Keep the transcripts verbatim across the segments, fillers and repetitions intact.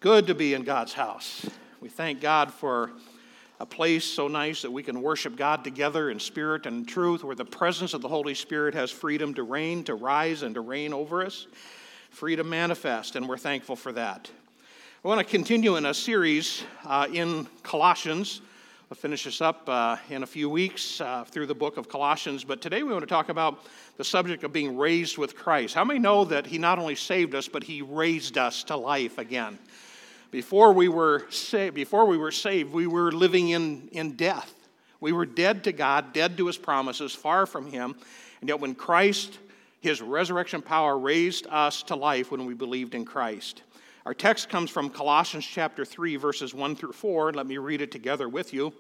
Good to be in God's house. We thank God for a place so nice that we can worship God together in spirit and in truth, where the presence of the Holy Spirit has freedom to reign, to rise, and to reign over us, freedom manifest, and we're thankful for that. I want to continue in a series uh, in Colossians. We'll finish this up uh, in a few weeks uh, through the book of Colossians, but today we want to talk about the subject of being raised with Christ. How many know that He not only saved us, but He raised us to life again? Before we were saved, before we were saved, we were living in, in death. We were dead to God, dead to His promises, far from Him. And yet when Christ, His resurrection power, raised us to life when we believed in Christ. Our text comes from Colossians chapter three, verses one through four. Let me read it together with you.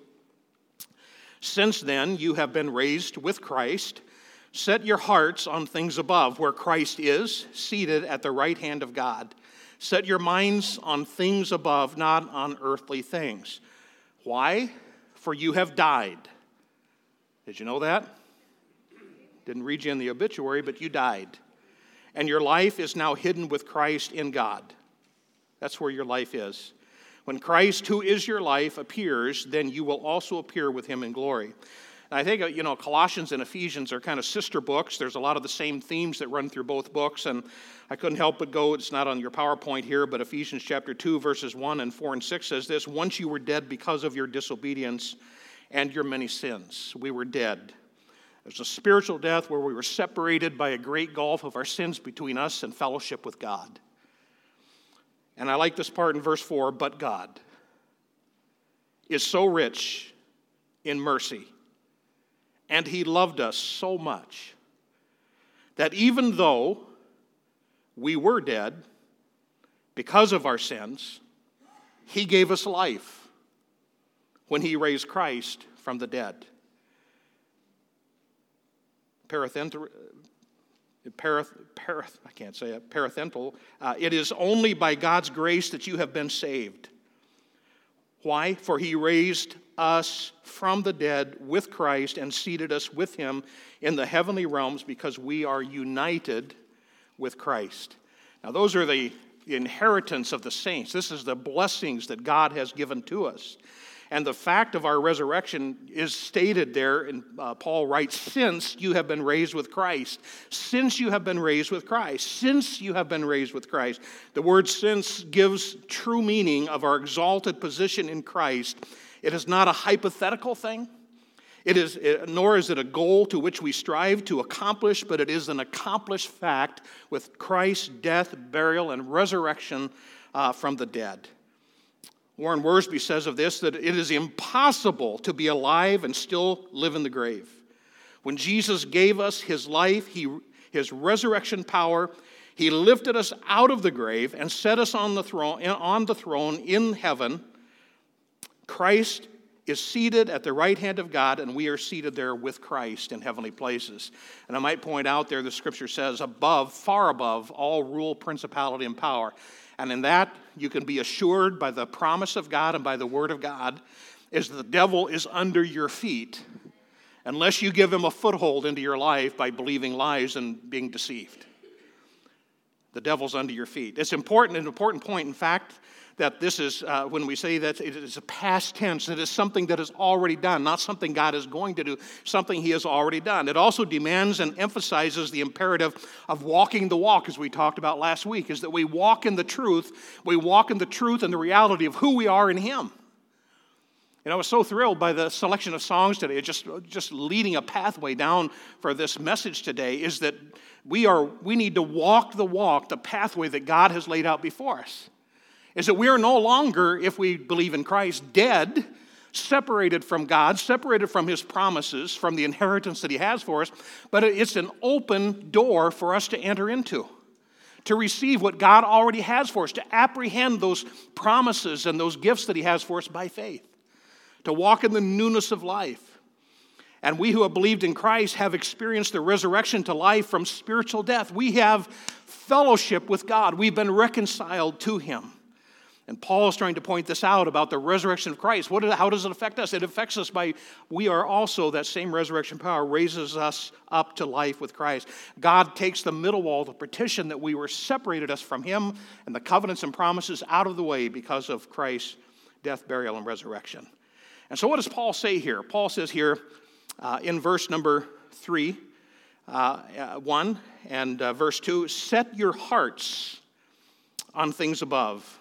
Since then, you have been raised with Christ. Set your hearts on things above, where Christ is, seated at the right hand of God. Set your minds on things above, not on earthly things. Why? For you have died. Did you know that? Didn't read you in the obituary, but you died. And your life is now hidden with Christ in God. That's where your life is. When Christ, who is your life, appears, then you will also appear with Him in glory. And I think, you know, Colossians and Ephesians are kind of sister books. There's a lot of the same themes that run through both books, and I couldn't help but go, it's not on your PowerPoint here, but Ephesians chapter two, verses one and four and six says this: once you were dead because of your disobedience and your many sins. We were dead. It was a spiritual death where we were separated by a great gulf of our sins between us and fellowship with God. And I like this part in verse four, but God is so rich in mercy, and He loved us so much that even though we were dead because of our sins, He gave us life when He raised Christ from the dead. Parenthetical, parath, parath, I can't say it, parenthetical. Uh, it is only by God's grace that you have been saved. Why? For He raised us from the dead with Christ and seated us with Him in the heavenly realms because we are united with Christ. Now, those are the inheritance of the saints. This is the blessings that God has given to us. And the fact of our resurrection is stated there, and uh, Paul writes, since you have been raised with Christ. Since you have been raised with Christ. Since you have been raised with Christ. The word since gives true meaning of our exalted position in Christ. It is not a hypothetical thing. It is, nor is it a goal to which we strive to accomplish, but it is an accomplished fact with Christ's death, burial, and resurrection uh, from the dead. Warren Wiersbe says of this that it is impossible to be alive and still live in the grave. When Jesus gave us His life, he, His resurrection power, He lifted us out of the grave and set us on the throne, on the throne in heaven. Christ is seated at the right hand of God, and we are seated there with Christ in heavenly places. And I might point out there, the scripture says, above, far above, all rule, principality, and power. And in that, you can be assured by the promise of God and by the word of God, is that the devil is under your feet unless you give him a foothold into your life by believing lies and being deceived. The devil's under your feet. It's important, an important point, in fact, that this is, uh, when we say that it is a past tense, it is something that is already done, not something God is going to do, something He has already done. It also demands and emphasizes the imperative of walking the walk, as we talked about last week, is that we walk in the truth, we walk in the truth and the reality of who we are in Him. And I was so thrilled by the selection of songs today, just, just leading a pathway down for this message today, is that we are we need to walk the walk, the pathway that God has laid out before us. Is that we are no longer, if we believe in Christ, dead, separated from God, separated from His promises, from the inheritance that He has for us, but it's an open door for us to enter into, to receive what God already has for us, to apprehend those promises and those gifts that He has for us by faith, to walk in the newness of life. And we who have believed in Christ have experienced the resurrection to life from spiritual death. We have fellowship with God. We've been reconciled to Him. And Paul is trying to point this out about the resurrection of Christ. What, how does it affect us? It affects us by, we are also, that same resurrection power raises us up to life with Christ. God takes the middle wall, the partition that we were separated us from him and the covenants and promises out of the way because of Christ's death, burial, and resurrection. And so what does Paul say here? Paul says here uh, in verse number three, uh, uh, one, and uh, verse two, set your hearts on things above.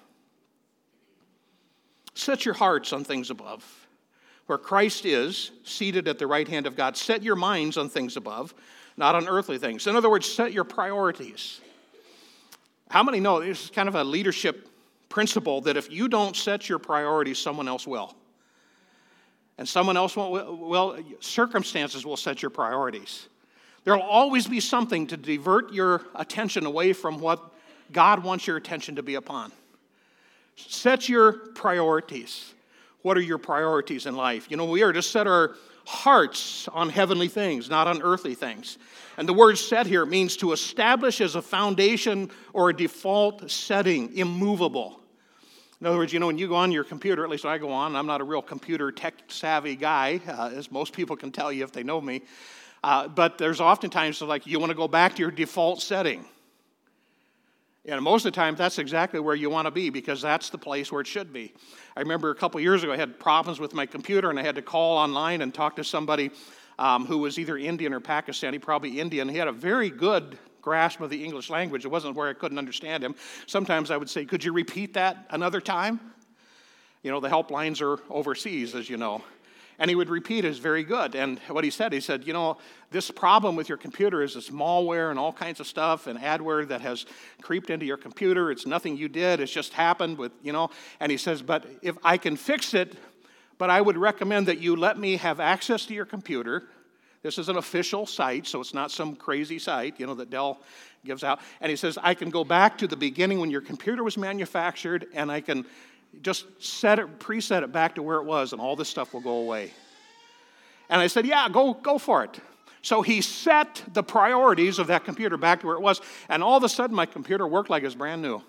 Set your hearts on things above, where Christ is, seated at the right hand of God. Set your minds on things above, not on earthly things. In other words, set your priorities. How many know this is kind of a leadership principle that if you don't set your priorities, someone else will? And someone else won't, well, circumstances will set your priorities. There will always be something to divert your attention away from what God wants your attention to be upon. Set your priorities. What are your priorities in life? You know, we are to set our hearts on heavenly things, not on earthly things. And the word set here means to establish as a foundation or a default setting, immovable. In other words, you know, when you go on your computer, at least I go on, I'm not a real computer tech-savvy guy, uh, as most people can tell you if they know me. Uh, but there's oftentimes like you want to go back to your default setting. And most of the time, that's exactly where you want to be because that's the place where it should be. I remember a couple years ago, I had problems with my computer, and I had to call online and talk to somebody um, who was either Indian or Pakistani, probably Indian. He had a very good grasp of the English language. It wasn't where I couldn't understand him. Sometimes I would say, could you repeat that another time? You know, the helplines are overseas, as you know. And he would repeat is very good. And what he said, he said, you know, this problem with your computer is this malware and all kinds of stuff and adware that has creeped into your computer. It's nothing you did. It's just happened with, you know. And he says, but if I can fix it, but I would recommend that you let me have access to your computer. This is an official site, so it's not some crazy site, you know, that Dell gives out. And he says, I can go back to the beginning when your computer was manufactured, and I can just set it, preset it back to where it was, and all this stuff will go away. And I said, yeah, go, go for it. So he set the priorities of that computer back to where it was, and all of a sudden my computer worked like it was brand new.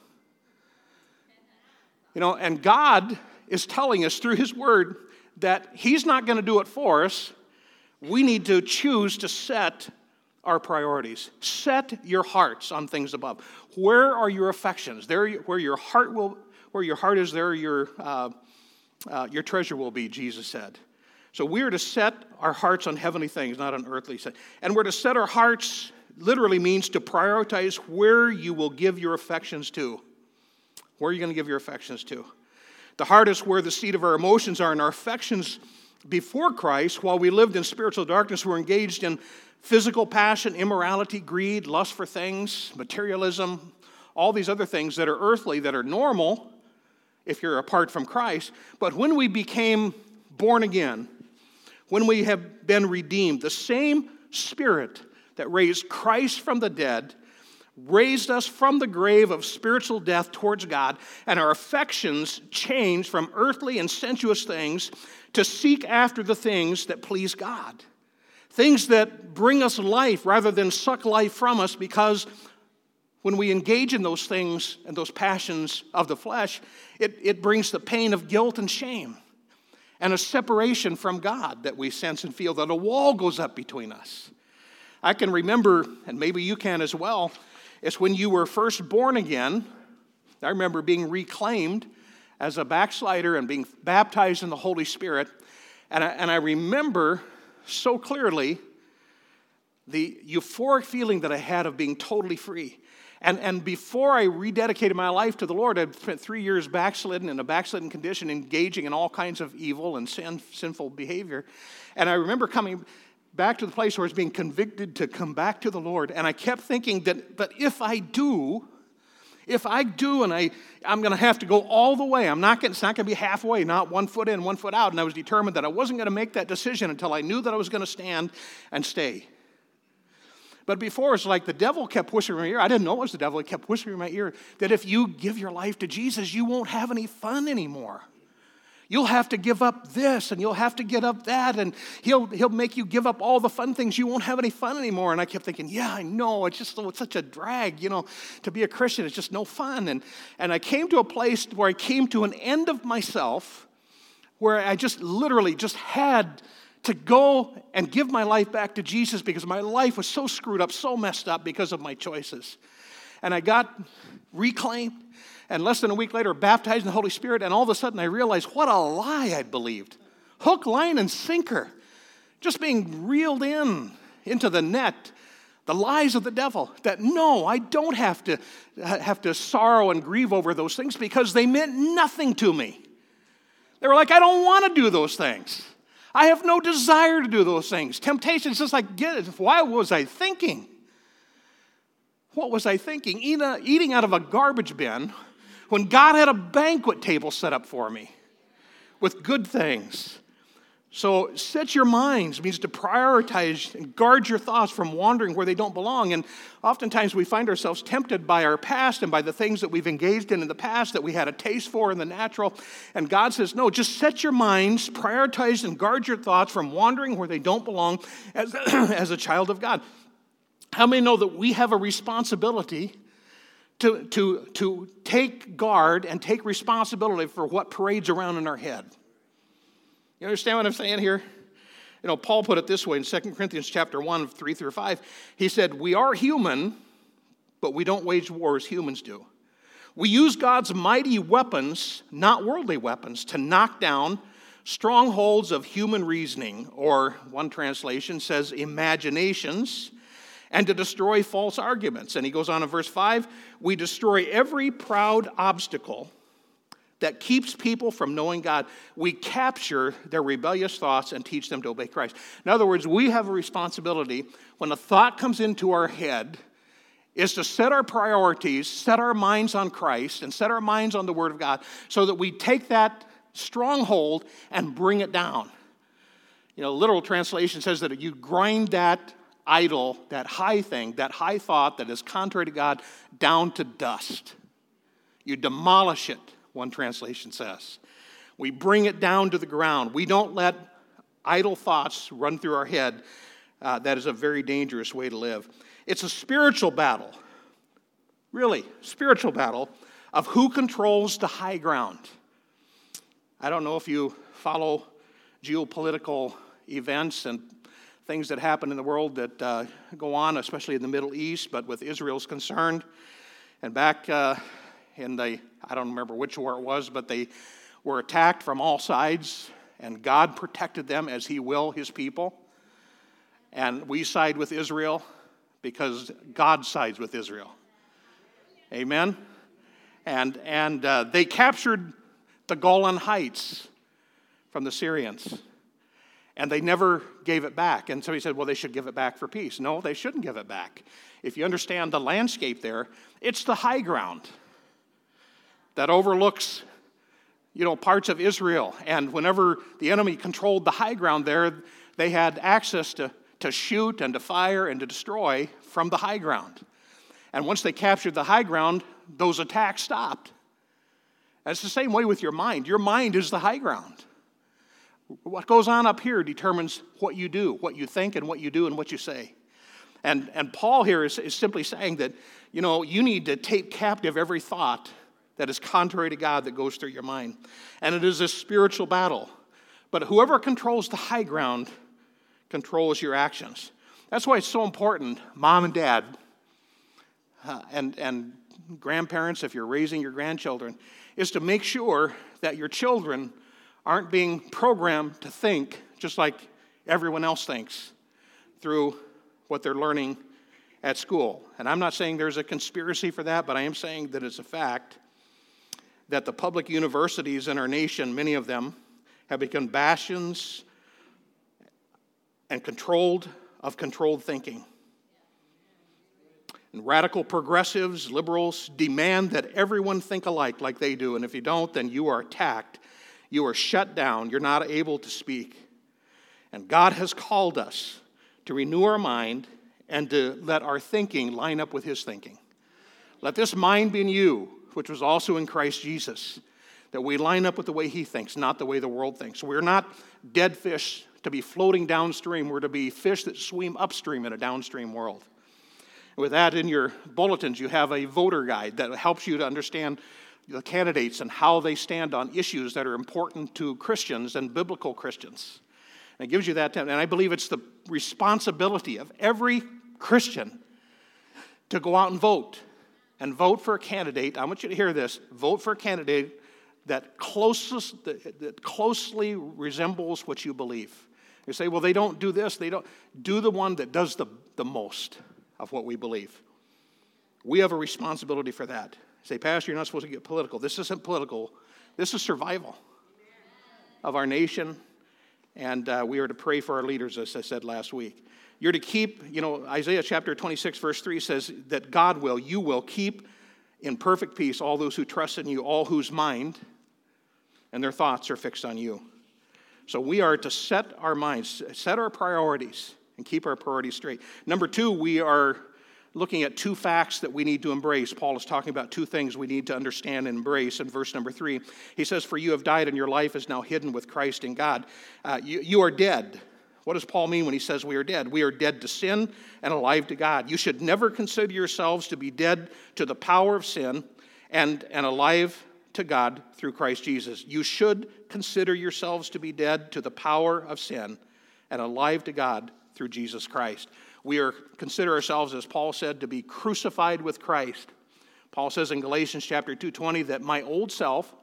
You know, and God is telling us through his word that he's not going to do it for us. We need to choose to set our priorities. Set your hearts on things above. Where are your affections? There, where your heart will, where your heart is, there your uh, uh, your treasure will be. Jesus said. So we are to set our hearts on heavenly things, not on earthly things. And we're to set our hearts. Literally means to prioritize where you will give your affections to. Where are you going to give your affections to? The heart is where the seat of our emotions are, and our affections before Christ, while we lived in spiritual darkness, were engaged in physical passion, immorality, greed, lust for things, materialism, all these other things that are earthly, that are normal if you're apart from Christ. But when we became born again, when we have been redeemed, the same Spirit that raised Christ from the dead raised us from the grave of spiritual death towards God, and our affections changed from earthly and sensuous things to seek after the things that please God. Things that bring us life rather than suck life from us, because when we engage in those things and those passions of the flesh, it, it brings the pain of guilt and shame and a separation from God that we sense and feel, that a wall goes up between us. I can remember, and maybe you can as well, it's when you were first born again. I remember being reclaimed as a backslider and being baptized in the Holy Spirit. And I, and I remember so clearly the euphoric feeling that I had of being totally free. And, and before I rededicated my life to the Lord, I'd spent three years backslidden in a backslidden condition, engaging in all kinds of evil and sin, sinful behavior. And I remember coming back to the place where I was being convicted to come back to the Lord. And I kept thinking that, but if I do, if I do, and I, I'm going to have to go all the way. I'm not going, it's not going to be halfway, not one foot in, one foot out. And I was determined that I wasn't going to make that decision until I knew that I was going to stand and stay. But before, it's like the devil kept whispering in my ear. I didn't know it was the devil. He kept whispering in my ear that if you give your life to Jesus, you won't have any fun anymore. You'll have to give up this, and you'll have to give up that, and he'll he'll make you give up all the fun things. You won't have any fun anymore. And I kept thinking, yeah, I know. It's just it's such a drag, you know, to be a Christian. It's just no fun. And, and I came to a place where I came to an end of myself, where I just literally just had to go and give my life back to Jesus because my life was so screwed up, so messed up because of my choices. And I got reclaimed. And less than a week later, baptized in the Holy Spirit, and all of a sudden I realized what a lie I'd believed. Hook, line, and sinker. Just being reeled in into the net, the lies of the devil, that no, I don't have to have to sorrow and grieve over those things because they meant nothing to me. They were like, I don't want to do those things. I have no desire to do those things. Temptation is just like, get it. Why was I thinking? What was I thinking? Eating out of a garbage bin when God had a banquet table set up for me with good things. So set your minds means to prioritize and guard your thoughts from wandering where they don't belong. And oftentimes we find ourselves tempted by our past and by the things that we've engaged in in the past that we had a taste for in the natural. And God says, no, just set your minds, prioritize and guard your thoughts from wandering where they don't belong as, as a child of God. How many know that we have a responsibility To, to, to take guard and take responsibility for what parades around in our head? You understand what I'm saying here? You know, Paul put it this way in Second Corinthians chapter one, three through five. He said, we are human, but we don't wage war as humans do. We use God's mighty weapons, not worldly weapons, to knock down strongholds of human reasoning, or one translation says imaginations, and to destroy false arguments. And he goes on in verse five, we destroy every proud obstacle that keeps people from knowing God. We capture their rebellious thoughts and teach them to obey Christ. In other words, we have a responsibility when a thought comes into our head is to set our priorities, set our minds on Christ, and set our minds on the Word of God so that we take that stronghold and bring it down. You know, literal translation says that you grind that idol, that high thing, that high thought that is contrary to God, down to dust. You demolish it, one translation says. We bring it down to the ground. We don't let idle thoughts run through our head. Uh, that is a very dangerous way to live. It's a spiritual battle, really, spiritual battle of who controls the high ground. I don't know if you follow geopolitical events and things that happen in the world that uh, go on, especially in the Middle East, but with Israel's concerned. And back uh, in the, I don't remember which war it was, but they were attacked from all sides, and God protected them as He will His people. And we side with Israel because God sides with Israel. Amen? And, and uh, they captured the Golan Heights from the Syrians. And they never gave it back. And so he said, well, they should give it back for peace. No, they shouldn't give it back. If you understand the landscape there, it's the high ground that overlooks, you know, parts of Israel. And whenever the enemy controlled the high ground there, they had access to, to shoot and to fire and to destroy from the high ground. And once they captured the high ground, those attacks stopped. And it's the same way with your mind. Your mind is the high ground. What goes on up here determines what you do, what you think, and what you do, and what you say. And, and Paul here is, is simply saying that, you know, you need to take captive every thought that is contrary to God that goes through your mind. And it is a spiritual battle. But whoever controls the high ground controls your actions. That's why it's so important, mom and dad, uh, and, and grandparents, if you're raising your grandchildren, is to make sure that your children aren't being programmed to think just like everyone else thinks through what they're learning at school. And I'm not saying there's a conspiracy for that, but I am saying that it's a fact that the public universities in our nation, many of them, have become bastions and controlled of controlled thinking. And radical progressives, liberals, demand that everyone think alike like they do. And if you don't, then you are attacked. You are shut down. You're not able to speak. And God has called us to renew our mind and to let our thinking line up with His thinking. Let this mind be in you, which was also in Christ Jesus. that we line up with the way he thinks, not the way the world thinks. We're not dead fish to be floating downstream. We're to be fish that swim upstream in a downstream world. With that in your bulletins, you have a voter guide that helps you to understand the candidates and how they stand on issues that are important to Christians and biblical Christians. And it gives you that, and I believe it's the responsibility of every Christian to go out and vote. And vote for a candidate. I want you to hear this. Vote for a candidate that closest that, that closely resembles what you believe. You say, well, they don't do this. They don't. Do the one that does the, the most of what we believe. We have a responsibility for that. You say, Pastor, you're not supposed to get political. This isn't political. This is survival of our nation. And uh, we are to pray for our leaders, as I said last week. You're to keep, you know, Isaiah chapter twenty-six, verse three says that God will, you will keep in perfect peace all those who trust in you, all whose mind and their thoughts are fixed on you. So we are to set our minds, set our priorities, and keep our priorities straight. Number two, we are looking at two facts that we need to embrace. Paul is talking about two things we need to understand and embrace. In verse number three, he says, for you have died and your life is now hidden with Christ in God. Uh, you, you are dead. What does Paul mean when he says we are dead? We are dead to sin and alive to God. You should never consider yourselves to be dead to the power of sin and, and alive to God through Christ Jesus. You should consider yourselves to be dead to the power of sin and alive to God through Jesus Christ. We are consider ourselves, as Paul said, to be crucified with Christ. Paul says in Galatians chapter two twenty that my old self,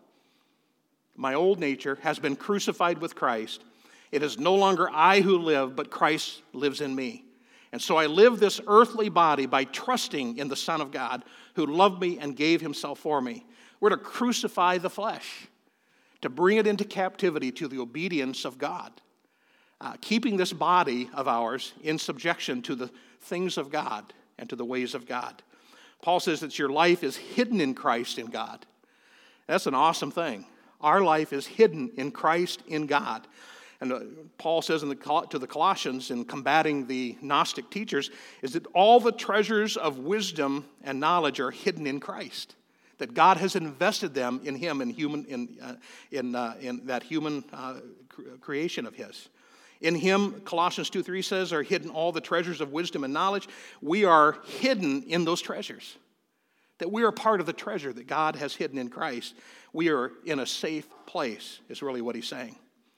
my old nature, has been crucified with Christ. It is no longer I who live, but Christ lives in me. And so I live this earthly body by trusting in the Son of God who loved me and gave himself for me. We're to crucify the flesh, to bring it into captivity to the obedience of God, uh, keeping this body of ours in subjection to the things of God and to the ways of God. Paul says that your life is hidden in Christ in God. That's an awesome thing. Our life is hidden in Christ in God. And uh, Paul says in the, to the Colossians in combating the Gnostic teachers is that all the treasures of wisdom and knowledge are hidden in Christ. That God has invested them in him in human in uh, in uh, in that human uh, creation of his. In him, Colossians two three says, are hidden all the treasures of wisdom and knowledge. We are hidden in those treasures. That we are part of the treasure that God has hidden in Christ. We are in a safe place, is really what he's saying.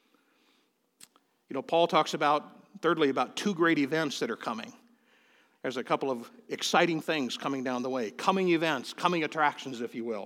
You know, Paul talks about, thirdly, about two great events that are coming. There's a couple of exciting things coming down the way. Coming events, coming attractions, if you will.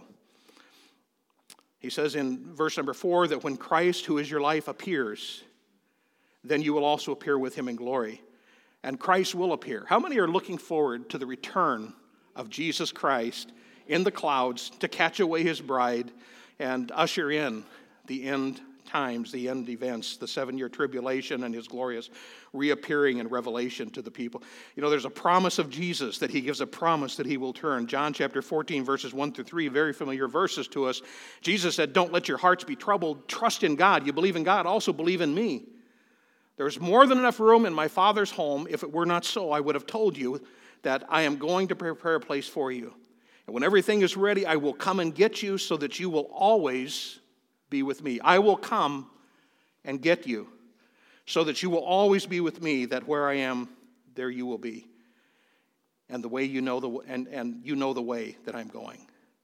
He says in verse number four that when Christ, who is your life, appears, then you will also appear with him in glory. And Christ will appear. How many are looking forward to the return of Jesus Christ in the clouds to catch away his bride and usher in the end times, the end events, the seven-year tribulation and his glorious reappearing in Revelation to the people? You know, there's a promise of Jesus that he gives a promise that he will turn. John chapter fourteen, verses one through three, very familiar verses to us. Jesus said, don't let your hearts be troubled. Trust in God. You believe in God, also believe in me. There's more than enough room in my Father's home. If it were not so, I would have told you that I am going to prepare a place for you. And when everything is ready, I will come and get you so that you will always be with me. I will come and get you so that you will always be with me, that where I am, there you will be. And the way you know the and, and you know the way that I'm going.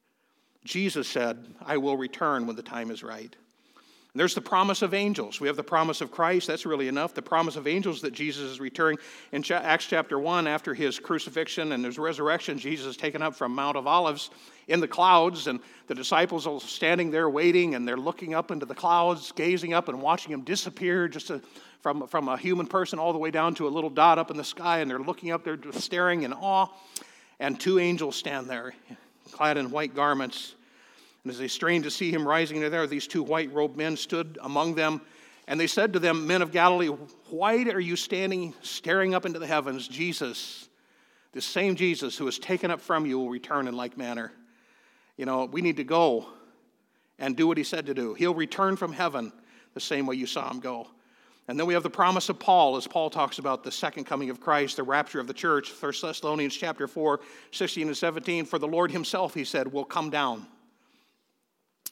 Jesus said, I will return when the time is right. And there's the promise of angels. We have the promise of Christ. That's really enough. The promise of angels that Jesus is returning. In Acts chapter one, after his crucifixion and his resurrection, Jesus is taken up from Mount of Olives in the clouds, and the disciples are standing there waiting, and they're looking up into the clouds, gazing up and watching him disappear just to, from, from a human person all the way down to a little dot up in the sky, and they're looking up there staring in awe, and two angels stand there, clad in white garments. And as they strained to see him rising into there, these two white-robed men stood among them, and they said to them, men of Galilee, why are you standing, staring up into the heavens? Jesus, this same Jesus who was taken up from you will return in like manner. You know, we need to go and do what he said to do. He'll return from heaven the same way you saw him go. And then we have the promise of Paul, as Paul talks about the second coming of Christ, the rapture of the church. First Thessalonians chapter four, sixteen and seventeen, for the Lord himself, he said, will come down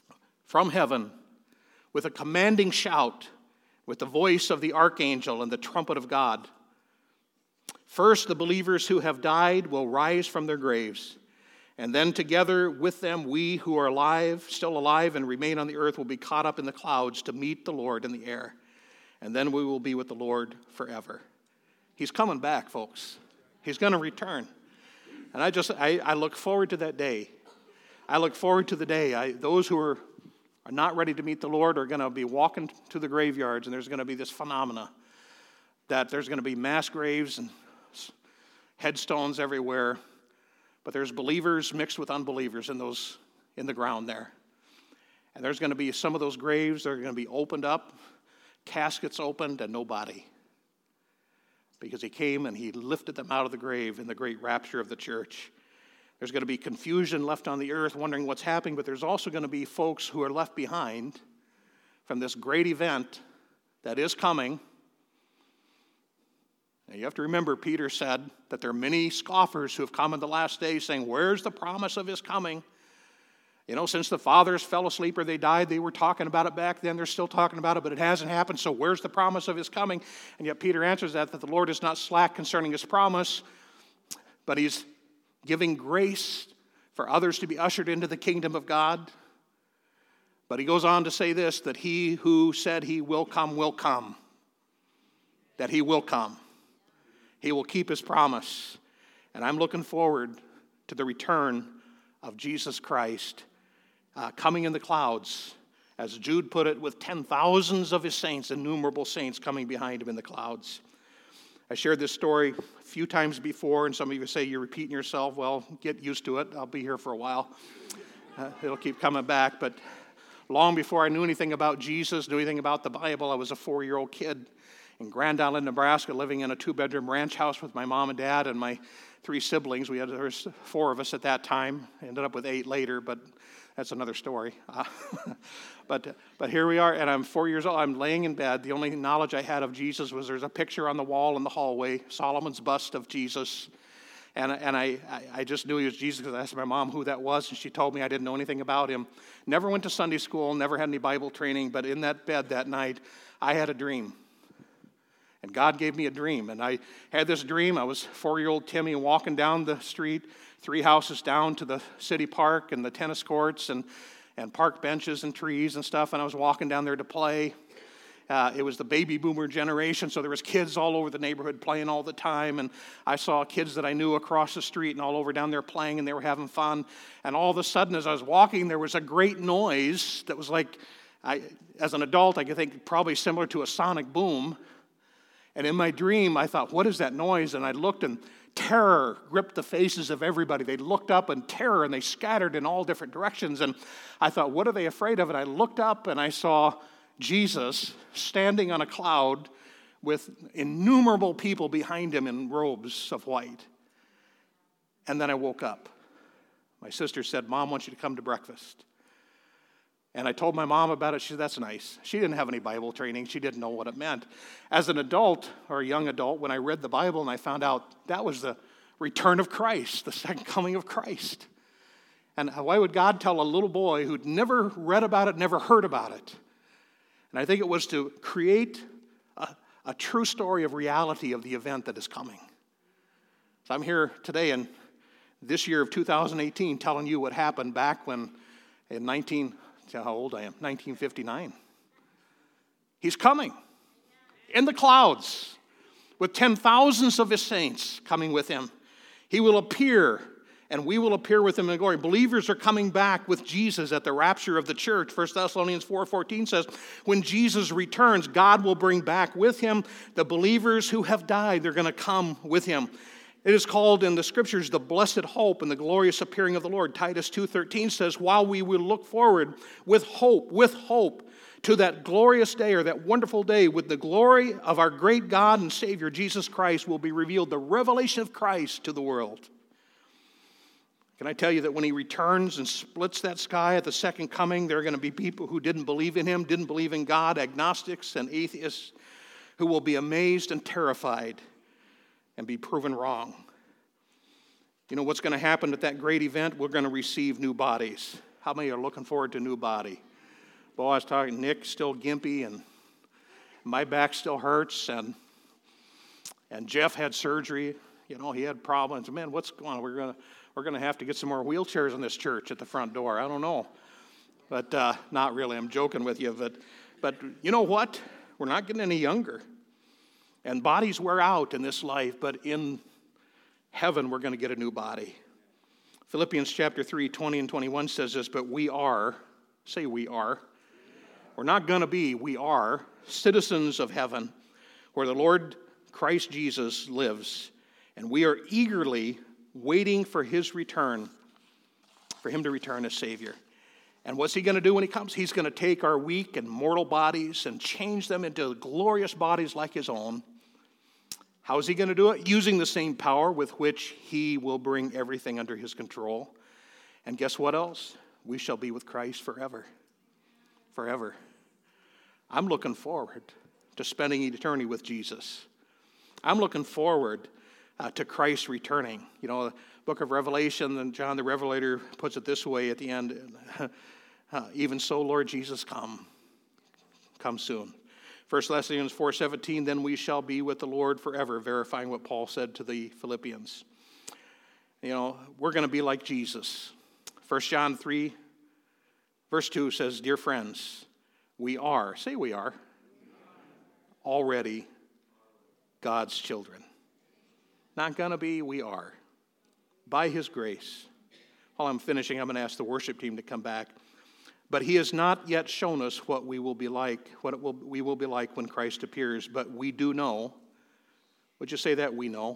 from heaven with a commanding shout, with the voice of the archangel and the trumpet of God. First, the believers who have died will rise from their graves, and then together with them, we who are alive, still alive and remain on the earth, will be caught up in the clouds to meet the Lord in the air, and then we will be with the Lord forever. He's coming back, folks. He's going to return. And I just, I, I look forward to that day. I look forward to the day. I, those who are, are not ready to meet the Lord are going to be walking to the graveyards, and there's going to be this phenomena that there's going to be mass graves and headstones everywhere, but there's believers mixed with unbelievers in those in the ground there. And there's going to be some of those graves that are going to be opened up, caskets opened, and no body. Because he came and he lifted them out of the grave in the great rapture of the church. There's going to be confusion left on the earth, wondering what's happening, but there's also going to be folks who are left behind from this great event that is coming. Now you have to remember, Peter said that there are many scoffers who have come in the last days saying, where's the promise of his coming? You know, since the fathers fell asleep or they died, they were talking about it back then. They're still talking about it, but it hasn't happened. So where's the promise of his coming? And yet Peter answers that, that the Lord is not slack concerning his promise, but he's giving grace for others to be ushered into the kingdom of God. But he goes on to say this, that he who said he will come, will come. That he will come. He will keep his promise. And I'm looking forward to the return of Jesus Christ uh, coming in the clouds, as Jude put it, with ten thousands of his saints, innumerable saints coming behind him in the clouds. I shared this story a few times before, and some of you say you're repeating yourself. Well, get used to it. I'll be here for a while. Uh, it'll keep coming back. But long before I knew anything about Jesus, knew anything about the Bible, I was a four-year-old kid in Grand Island, Nebraska, living in a two-bedroom ranch house with my mom and dad and my three siblings. We had there was four of us at that time. Ended up with eight later, but that's another story. Uh, but but here we are, and I'm four years old. I'm laying in bed. The only knowledge I had of Jesus was there's a picture on the wall in the hallway, Solomon's bust of Jesus. And, and I, I just knew he was Jesus because I asked my mom who that was, and she told me. I didn't know anything about him. Never went to Sunday school, never had any Bible training, but in that bed that night, I had a dream. And God gave me a dream. And I had this dream. I was four-year-old Timmy walking down the street, three houses down to the city park and the tennis courts and, and park benches and trees and stuff. And I was walking down there to play. Uh, it was the baby boomer generation, so there was kids all over the neighborhood playing all the time. And I saw kids that I knew across the street and all over down there playing, and they were having fun. And all of a sudden, as I was walking, there was a great noise that was like, I, as an adult, I could think probably similar to a sonic boom. And in my dream, I thought, what is that noise? And I looked, and terror gripped the faces of everybody. They looked up in terror, and they scattered in all different directions. And I thought, what are they afraid of? And I looked up, and I saw Jesus standing on a cloud with innumerable people behind him in robes of white. And then I woke up. My sister said, Mom wants you to come to breakfast. And I told my mom about it. She said, that's nice. She didn't have any Bible training. She didn't know what it meant. As an adult, or a young adult, when I read the Bible and I found out that was the return of Christ, the second coming of Christ. And why would God tell a little boy who'd never read about it, never heard about it? And I think it was to create a, a true story of reality of the event that is coming. So I'm here today in this year of two thousand eighteen telling you what happened back when in nineteen how old I am, nineteen fifty-nine. He's coming in the clouds with ten thousands of his saints coming with him. He will appear, and we will appear with him in glory. Believers are coming back with Jesus at the rapture of the church. First Thessalonians four fourteen says, when Jesus returns, God will bring back with him the believers who have died. They're going to come with him. It is called in the scriptures the blessed hope and the glorious appearing of the Lord. Titus two thirteen says, while we will look forward with hope, with hope, to that glorious day or that wonderful day with the glory of our great God and Savior, Jesus Christ, will be revealed, the revelation of Christ to the world. Can I tell you that when he returns and splits that sky at the second coming, there are going to be people who didn't believe in him, didn't believe in God, agnostics and atheists, who will be amazed and terrified and be proven wrong. You know what's going to happen at that great event? We're going to receive new bodies. How many are looking forward to a new body? Boy, I was talking, Nick's still gimpy, and my back still hurts, and and Jeff had surgery. You know, he had problems. Man, what's going on? We're gonna we're gonna have to get some more wheelchairs in this church at the front door. I don't know, but uh, not really. I'm joking with you, but but you know what? We're not getting any younger, and bodies wear out in this life. But in heaven, we're going to get a new body. Philippians chapter three, twenty and twenty-one says this. But we are, say we are. We're not going to be. We are citizens of heaven, where the Lord Christ Jesus lives, and we are eagerly waiting for his return, for him to return as Savior. And what's he going to do when he comes? He's going to take our weak and mortal bodies and change them into glorious bodies like his own. How is he going to do it? Using the same power with which he will bring everything under his control. And guess what else? We shall be with Christ forever. Forever. I'm looking forward to spending eternity with Jesus. I'm looking forward uh, to Christ returning. You know, the book of Revelation, and John the Revelator puts it this way at the end. uh, Even so, Lord Jesus, come. Come soon. First Thessalonians four seventeen, then we shall be with the Lord forever, verifying what Paul said to the Philippians. You know, we're going to be like Jesus. First John three, verse two says, dear friends, we are, say we are, already God's children. Not going to be, we are. By his grace. While I'm finishing, I'm going to ask the worship team to come back. But he has not yet shown us what we will be like, what it will, we will be like when Christ appears. But we do know, would you say that? We know.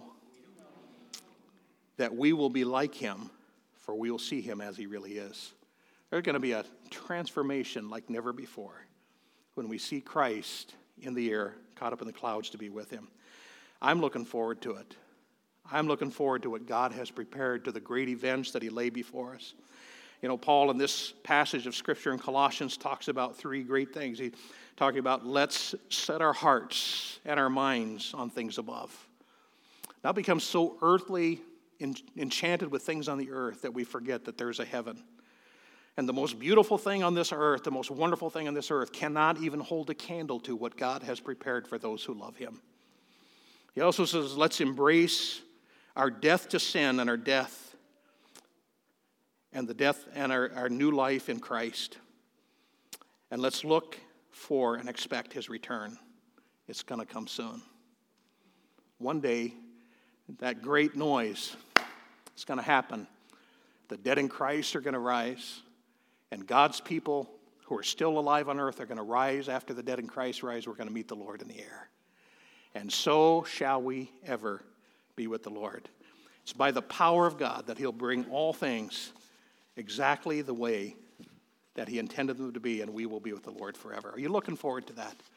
That we will be like him, for we will see him as he really is. There's going to be a transformation like never before when we see Christ in the air, caught up in the clouds to be with him. I'm looking forward to it. I'm looking forward to what God has prepared, to the great events that he laid before us. You know, Paul in this passage of Scripture in Colossians talks about three great things. He's talking about let's set our hearts and our minds on things above. Now become so earthly, en- enchanted with things on the earth that we forget that there's a heaven. And the most beautiful thing on this earth, the most wonderful thing on this earth, cannot even hold a candle to what God has prepared for those who love him. He also says, let's embrace our death to sin and our death and the death and our, our new life in Christ. And let's look for and expect his return. It's going to come soon. One day, that great noise is going to happen. The dead in Christ are going to rise. And God's people who are still alive on earth are going to rise after the dead in Christ rise. We're going to meet the Lord in the air. And so shall we ever be with the Lord. It's by the power of God that he'll bring all things exactly the way that he intended them to be, and we will be with the Lord forever. Are you looking forward to that?